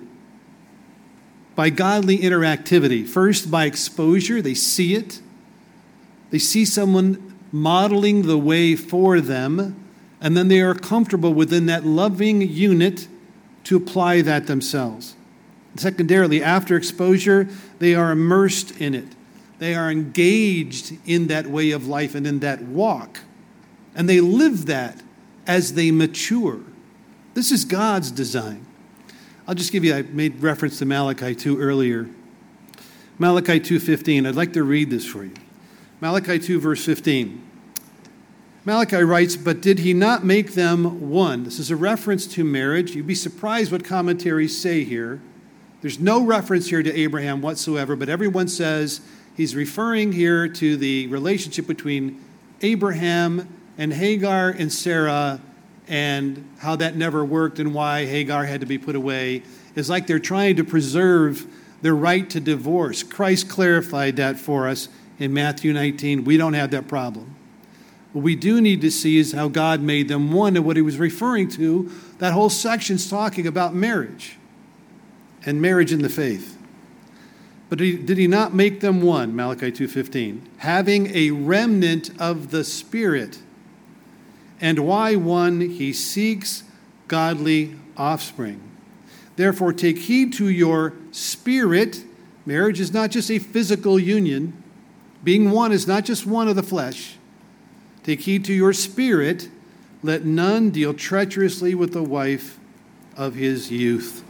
by godly interactivity. First, by exposure. They see it. They see someone modeling the way for them, and then they are comfortable within that loving unit to apply that themselves. Secondarily, after exposure, they are immersed in it. They are engaged in that way of life and in that walk. And they live that as they mature. This is God's design. I'll just give you, I made reference to Malachi 2 earlier. Malachi 2:15. I'd like to read this for you. Malachi 2, verse 15. Malachi writes, "But did he not make them one?" This is a reference to marriage. You'd be surprised what commentaries say here. There's no reference here to Abraham whatsoever, but everyone says he's referring here to the relationship between Abraham and Hagar and Sarah, and how that never worked and why Hagar had to be put away. It's like they're trying to preserve their right to divorce. Christ clarified that for us in Matthew 19. We don't have that problem. What we do need to see is how God made them one, and what he was referring to, that whole section's talking about marriage and marriage in the faith. But did he not make them one, Malachi 2:15, having a remnant of the Spirit? And why one? He seeks godly offspring. Therefore, take heed to your spirit. Marriage is not just a physical union. Being one is not just one of the flesh. Take heed to your spirit. Let none deal treacherously with the wife of his youth.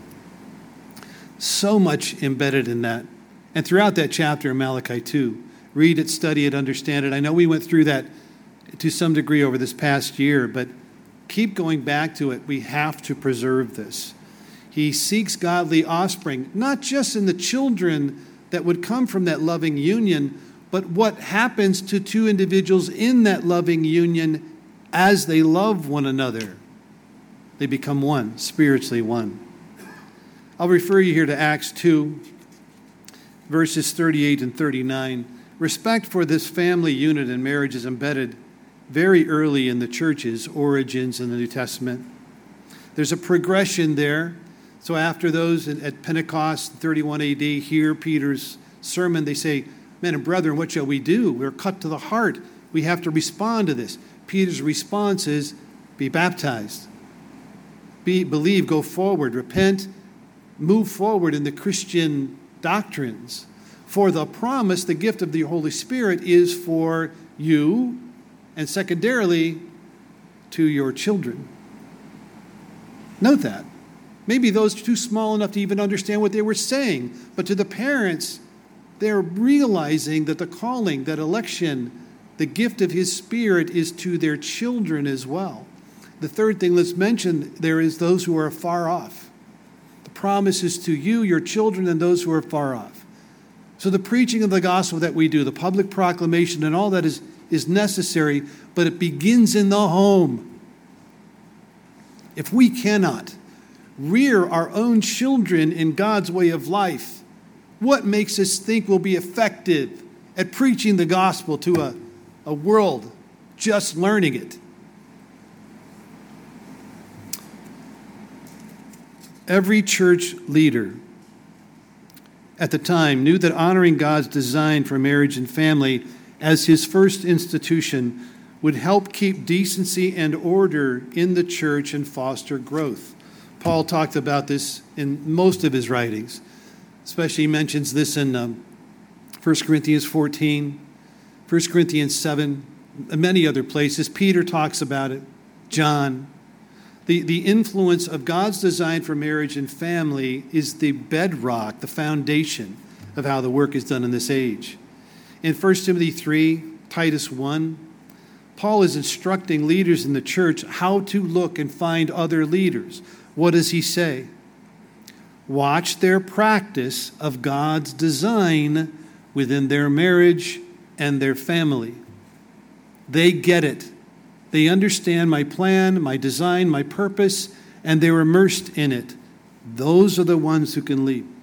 So much embedded in that. And throughout that chapter in Malachi 2, read it, study it, understand it. I know we went through that to some degree over this past year, but keep going back to it. We have to preserve this. He seeks godly offspring, not just in the children that would come from that loving union, but what happens to two individuals in that loving union as they love one another. They become one, spiritually one. I'll refer you here to Acts 2, verses 38 and 39. Respect for this family unit and marriage is embedded very early in the church's origins in the New Testament. There's a progression there. So after those at Pentecost, 31 AD, hear Peter's sermon, they say, "Men and brethren, what shall we do? We're cut to the heart. We have to respond to this." Peter's response is, be baptized. Believe, go forward, repent, move forward in the Christian doctrines. For the promise, the gift of the Holy Spirit is for you, and secondarily, to your children. Note that. Maybe those too small enough to even understand what they were saying, but to the parents, they're realizing that the calling, that election, the gift of his Spirit is to their children as well. The third thing let's mention there is those who are far off. The promise is to you, your children, and those who are far off. So the preaching of the gospel that we do, the public proclamation and all that is necessary, but it begins in the home. If we cannot rear our own children in God's way of life, what makes us think we'll be effective at preaching the gospel to a world just learning it? Every church leader at the time knew that honoring God's design for marriage and family as his first institution would help keep decency and order in the church and foster growth. Paul talked about this in most of his writings. Especially he mentions this in 1 Corinthians 14, 1 Corinthians 7, and many other places. Peter talks about it. John. The influence of God's design for marriage and family is the bedrock, the foundation of how the work is done in this age. In 1 Timothy 3, Titus 1, Paul is instructing leaders in the church how to look and find other leaders. What does he say? Watch their practice of God's design within their marriage and their family. They get it. They understand my plan, my design, my purpose, and they're immersed in it. Those are the ones who can lead.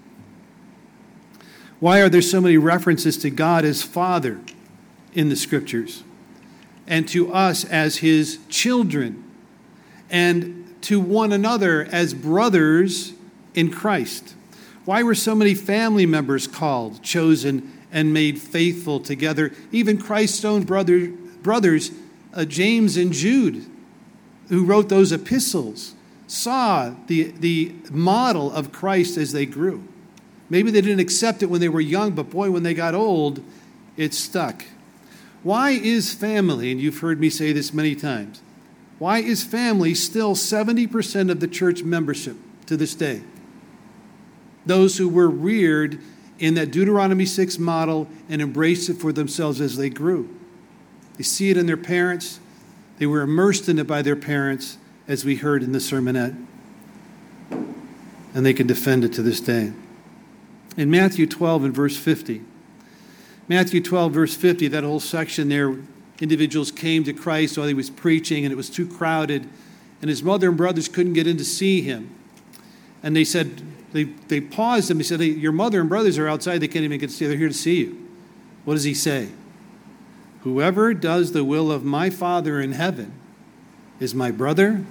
Why are there so many references to God as Father in the Scriptures, and to us as His children, and to one another as brothers in Christ? Why were so many family members called, chosen, and made faithful together? Even Christ's own brothers, James and Jude, who wrote those epistles, saw the model of Christ as they grew. Maybe they didn't accept it when they were young, but boy, when they got old, it stuck. Why is family, and you've heard me say this many times, why is family still 70% of the church membership to this day? Those who were reared in that Deuteronomy 6 model and embraced it for themselves as they grew. They see it in their parents. They were immersed in it by their parents, as we heard in the sermonette. And they can defend it to this day. In Matthew 12 and verse 50, Matthew 12, verse 50, that whole section there, individuals came to Christ while he was preaching, and it was too crowded, and his mother and brothers couldn't get in to see him. And they said, they paused him. He said, hey, your mother and brothers are outside. They can't even get to see you. They're here to see you. What does he say? Whoever does the will of my Father in heaven is my brother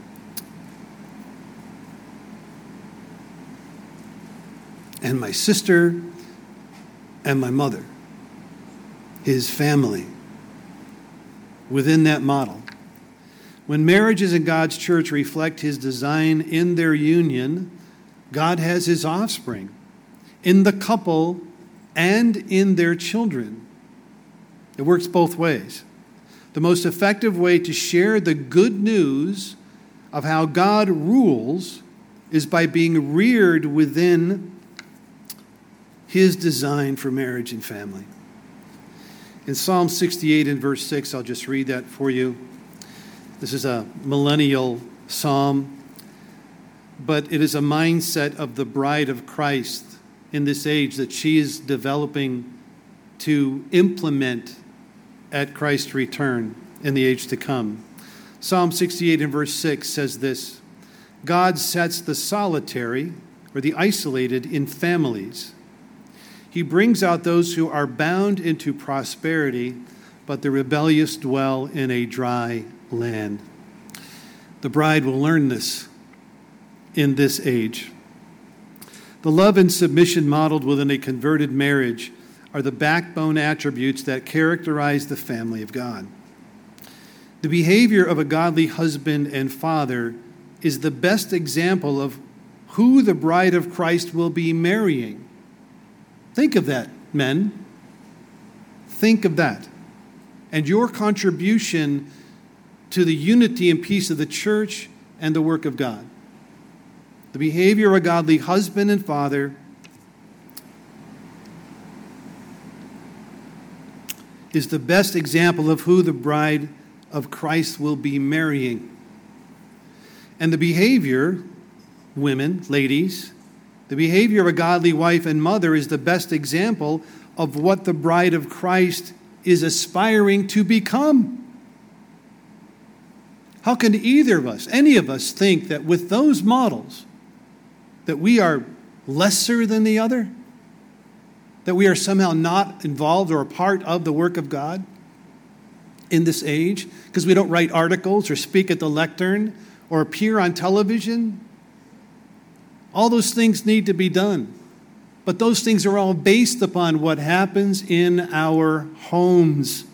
and my sister and my mother, his family, within that model. When marriages in God's church reflect his design in their union, God has his offspring in the couple and in their children. It works both ways. The most effective way to share the good news of how God rules is by being reared within his design for marriage and family. In Psalm 68 and verse 6, I'll just read that for you. This is a millennial psalm, but it is a mindset of the bride of Christ in this age that she is developing to implement at Christ's return in the age to come. Psalm 68 and verse 6 says this: God sets the solitary or the isolated in families. He brings out those who are bound into prosperity, but the rebellious dwell in a dry land. The bride will learn this in this age. The love and submission modeled within a converted marriage are the backbone attributes that characterize the family of God. The behavior of a godly husband and father is the best example of who the bride of Christ will be marrying. Think of that, men. Think of that. And your contribution to the unity and peace of the church and the work of God. The behavior of a godly husband and father is the best example of who the bride of Christ will be marrying. And the behavior, women, ladies, the behavior of a godly wife and mother is the best example of what the bride of Christ is aspiring to become. How can either of us, any of us, think that with those models, that we are lesser than the other? That we are somehow not involved or a part of the work of God in this age because we don't write articles or speak at the lectern or appear on television? All those things need to be done. But those things are all based upon what happens in our homes.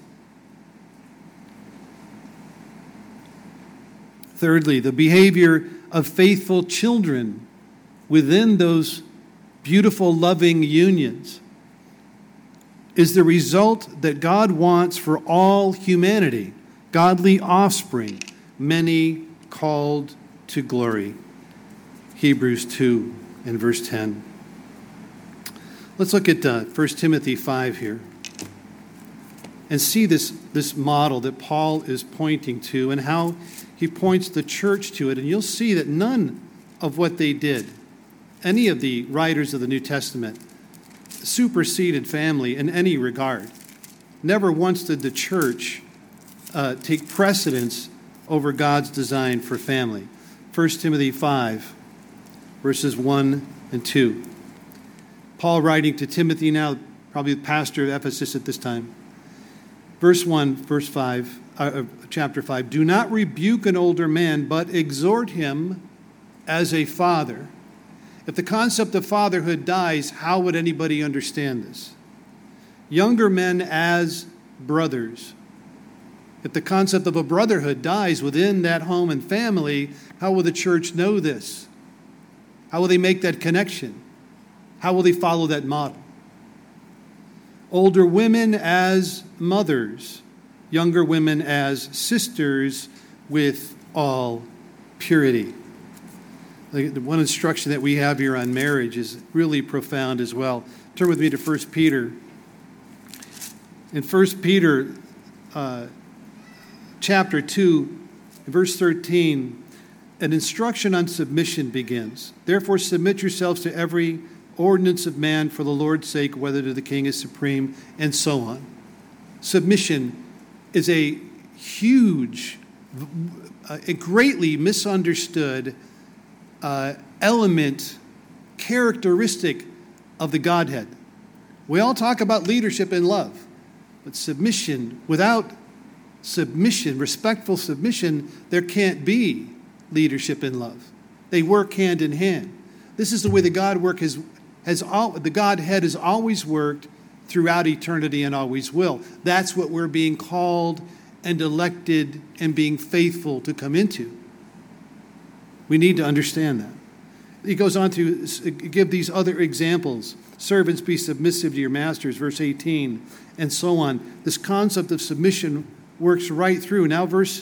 Thirdly, the behavior of faithful children within those beautiful, loving unions is the result that God wants for all humanity, godly offspring, many called to glory. Hebrews 2 and verse 10. Let's look at 1 Timothy 5 here and see this model that Paul is pointing to and how he points the church to it. And you'll see that none of what they did, any of the writers of the New Testament, superseded family in any regard. Never once did the church take precedence over God's design for family. 1 Timothy 5, verses 1 and 2. Paul writing to Timothy now, probably the pastor of Ephesus at this time. Verse 1, verse 5, chapter 5. Do not rebuke an older man, but exhort him as a father. If the concept of fatherhood dies, how would anybody understand this? Younger men as brothers. If the concept of a brotherhood dies within that home and family, how will the church know this? How will they make that connection? How will they follow that model? Older women as mothers, younger women as sisters with all purity. The one instruction that we have here on marriage is really profound as well. Turn with me to 1 Peter. In 1 Peter chapter 2, verse 13, an instruction on submission begins. Therefore submit yourselves to every ordinance of man for the Lord's sake, whether to the king is supreme, and so on. Submission is a huge, a greatly misunderstood element, characteristic of the Godhead. We all talk about leadership and love, but submission, without submission, respectful submission, there can't be leadership and love. They work hand in hand. This is the way the the Godhead has always worked throughout eternity and always will. That's what we're being called and elected and being faithful to come into. We need to understand that. He goes on to give these other examples. Servants, be submissive to your masters, verse 18, and so on. This concept of submission works right through. Now verses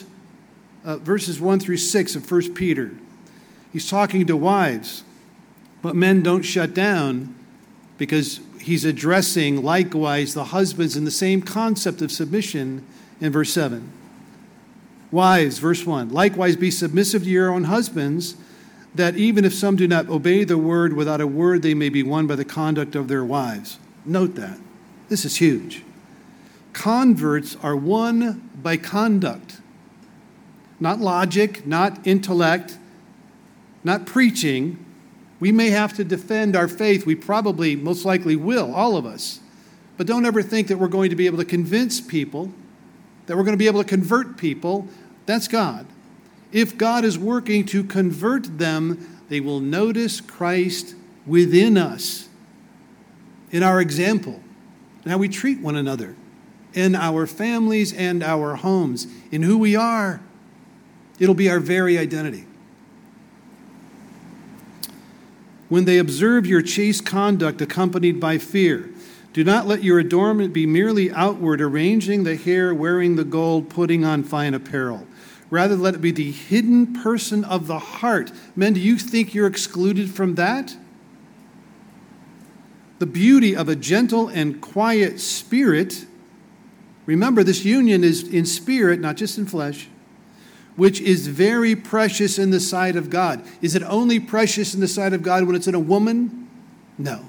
1 through 6 of 1 Peter. He's talking to wives, but men don't shut down because he's addressing likewise the husbands in the same concept of submission in verse 7. Wives, verse 1, likewise be submissive to your own husbands, that even if some do not obey the word, without a word they may be won by the conduct of their wives. Note that. This is huge. Converts are won by conduct. Not logic, not intellect, not preaching. We may have to defend our faith. We probably, most likely will, all of us. But don't ever think that we're going to be able to convince people, that we're going to be able to convert people. That's God. If God is working to convert them, they will notice Christ within us, in our example, in how we treat one another, in our families and our homes, in who we are. It'll be our very identity. When they observe your chaste conduct accompanied by fear, do not let your adornment be merely outward, arranging the hair, wearing the gold, putting on fine apparel. Rather, let it be the hidden person of the heart. Men, do you think you're excluded from that? The beauty of a gentle and quiet spirit. Remember, this union is in spirit, not just in flesh, which is very precious in the sight of God. Is it only precious in the sight of God when it's in a woman? No.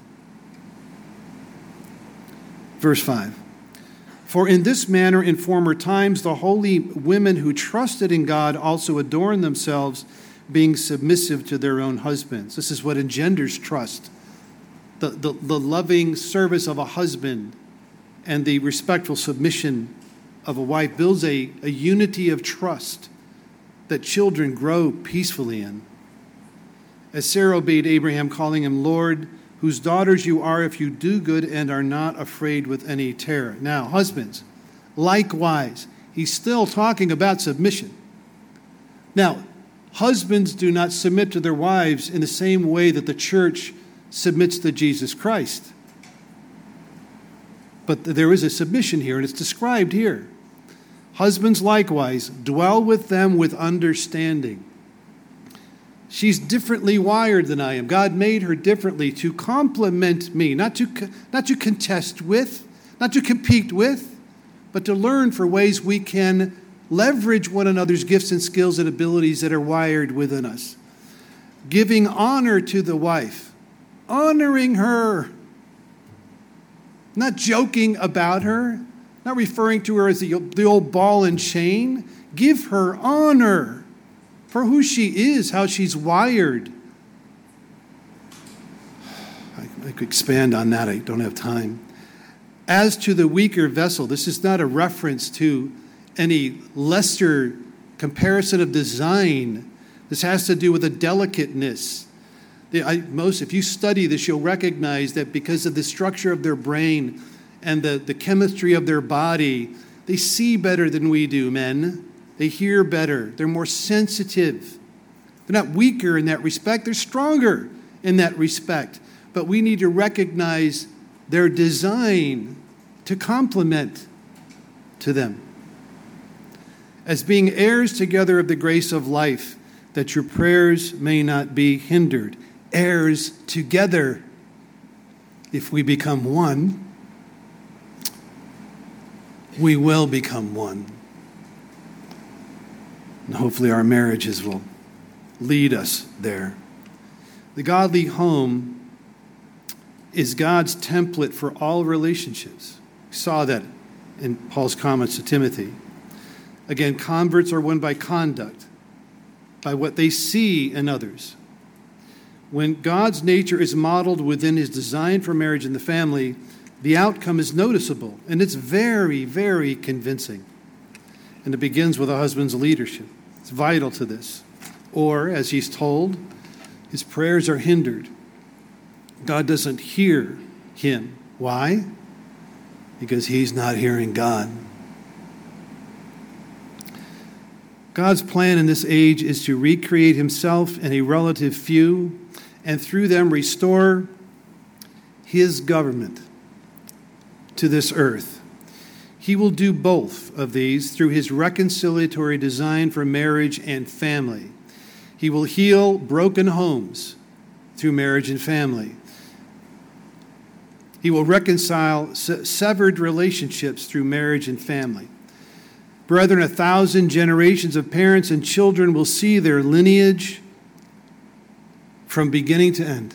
Verse 5. For in this manner in former times the holy women who trusted in God also adorned themselves, being submissive to their own husbands. This is what engenders trust. The loving service of a husband and the respectful submission of a wife builds a unity of trust that children grow peacefully in. As Sarah obeyed Abraham, calling him Lord, whose daughters you are if you do good and are not afraid with any terror. Now, husbands, likewise, he's still talking about submission. Now, husbands do not submit to their wives in the same way that the church submits to Jesus Christ. But there is a submission here, and it's described here. Husbands likewise, dwell with them with understanding. She's differently wired than I am. God made her differently to complement me, not to contest with, not to compete with, but to learn for ways we can leverage one another's gifts and skills and abilities that are wired within us. Giving honor to the wife, honoring her, not joking about her, not referring to her as the old ball and chain. Give her honor for who she is, how she's wired. I could expand on that. I don't have time. As to the weaker vessel, this is not a reference to any lesser comparison of design. This has to do with a delicateness. If you study this, you'll recognize that because of the structure of their brain and the chemistry of their body, they see better than we do, men. They hear better. They're more sensitive. They're not weaker in that respect. They're stronger in that respect. But we need to recognize their design to complement to them. As being heirs together of the grace of life, that your prayers may not be hindered. Heirs together. If we become one, we will become one. And hopefully our marriages will lead us there. The godly home is God's template for all relationships. We saw that in Paul's comments to Timothy. Again, converts are won by conduct, by what they see in others. When God's nature is modeled within his design for marriage and the family, the outcome is noticeable, and it's very, very convincing. And it begins with a husband's leadership. It's vital to this. Or, as he's told, his prayers are hindered. God doesn't hear him. Why? Because he's not hearing God. God's plan in this age is to recreate himself and a relative few, and through them restore his government to this earth. He will do both of these through his reconciliatory design for marriage and family. He will heal broken homes through marriage and family. He will reconcile severed relationships through marriage and family. Brethren, 1,000 generations of parents and children will see their lineage from beginning to end.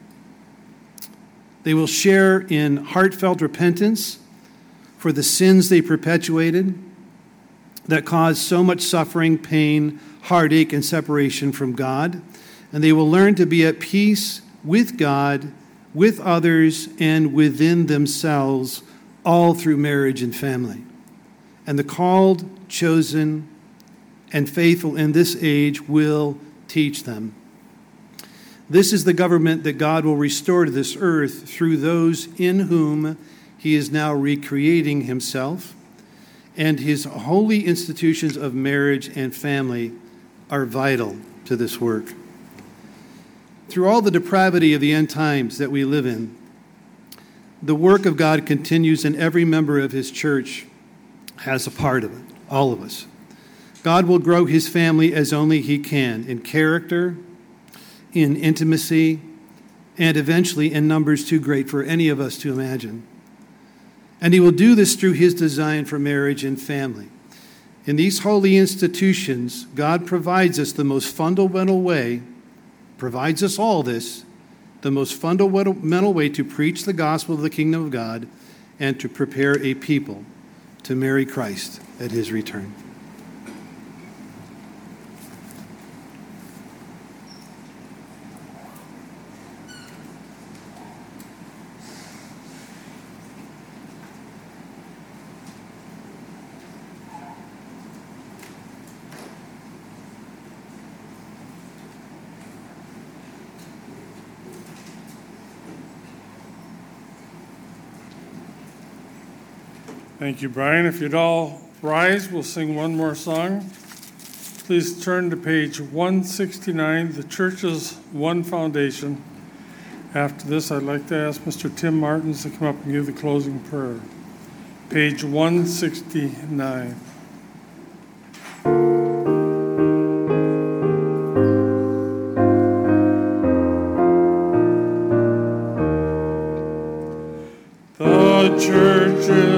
They will share in heartfelt repentance for the sins they perpetuated that caused so much suffering, pain, heartache, and separation from God. And they will learn to be at peace with God, with others, and within themselves, all through marriage and family. And the called, chosen, and faithful in this age will teach them. This is the government that God will restore to this earth through those in whom he is now recreating himself, and his holy institutions of marriage and family are vital to this work. Through all the depravity of the end times that we live in, the work of God continues, and every member of his church has a part of it, all of us. God will grow his family as only he can, in character, in intimacy, and eventually in numbers too great for any of us to imagine. And he will do this through his design for marriage and family. In these holy institutions, God provides us the most fundamental way, provides us all this, the most fundamental way to preach the gospel of the kingdom of God and to prepare a people to marry Christ at his return. Thank you, Brian. If you'd all rise, we'll sing one more song. Please turn to page 169, The Church's One Foundation. After this, I'd like to ask Mr. Tim Martins to come up and give the closing prayer. page 169. The church